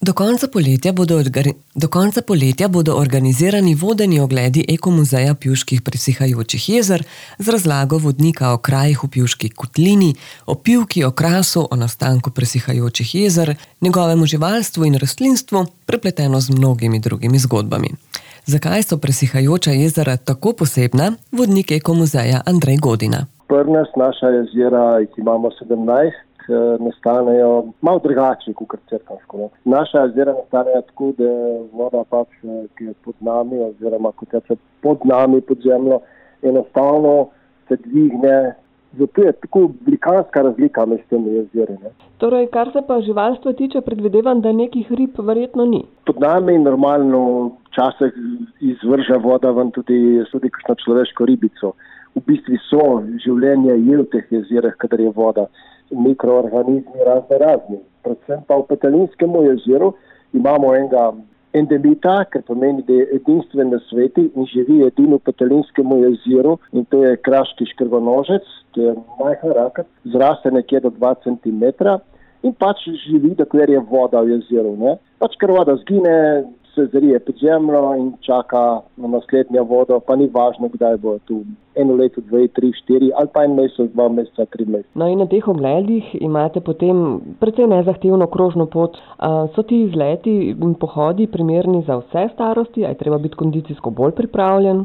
Do konca poletja bodo organizirani vodeni ogledi Ekomuzeja Pivških presihajočih jezer z razlago vodnika o krajih v Pivški kotlini, o pivki, o krasu, o nastanku presihajočih jezer, njegovemu živalstvu in rastlinstvu, prepleteno z mnogimi drugimi zgodbami. Zakaj so presihajoča jezera tako posebna, vodnik Ekomuzeja Andrej Godina. Pri nas naša jezera, jih imamo 17, nastanejo malo drugače kot Cerknovsko. Naša jezera nastanejo tako, da voda pač, ki je pod nami, oziroma kot je pod nami, pod zemljo, enostavno se dvigne. Zato je tako velikanska razlika med temi jezeri. Torej, kar se pa živalstva tiče, predvidevam, da nekih rib verjetno ni. Pod nami normalno včasih izvrže voda ven tudi kakšno človeško ribico. V bistvu so življenje je v teh jezerih, kadar je voda, mikroorganizmi razni. Predvsem pa v Petelinskem jezeru imamo enega endemita, kar pomeni, da je edinstven na svetu in živi edino v Petelinskem jezeru, in to je kraški škrgonožec, to je majhen rakec, zraste nekje do 2 cm in pač živi, dokler je voda v jezeru. Pač ker voda zgine, se zarije pod zemljo in čaka na naslednjo vodo, pa ni važno, kdaj bo tu. 1 leto, 2, 3, 4 ali pa 1 mesec, 2 meseca, 3 mesece. No in na teh ogledih imate potem precej nezahtevno krožno pot. So ti izleti in pohodi primerni za vse starosti? A je treba biti kondicijsko bolj pripravljen?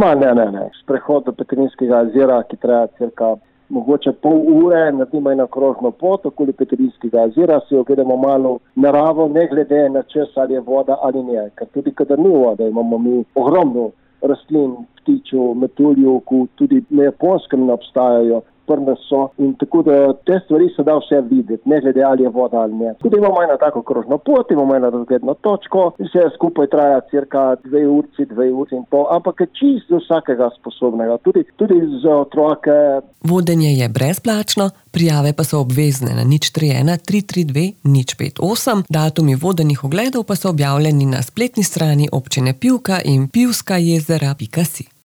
Ne. Sprehod do Petrinskega jezera, ki traja cirka mogoče pol ure, naredimo eno krožno pot okoli Petrinskega jezera, si ogledamo malo naravo, ne glede na čas, ali je voda ali ne. Ker tudi kadar ni voda, imamo mi ogromno rastlin, ptičev, metuljev, ki tudi na Japonskem ne obstajajo, prne so, in tako da te stvari se da vse videti, ne glede ali je voda ali ne. Tudi imamo eno tako krožno pot, imamo eno razgledno točko, vse skupaj traja cirka 2 uri in pol, ampak je čisto vsakega sposobnega, tudi za otroke. Vodenje je brezplačno, prijave pa so obvezne na 031 332 058, datumi vodenih ogledov pa so objavljeni na spletni strani občine Pivka in pivskajezera.si.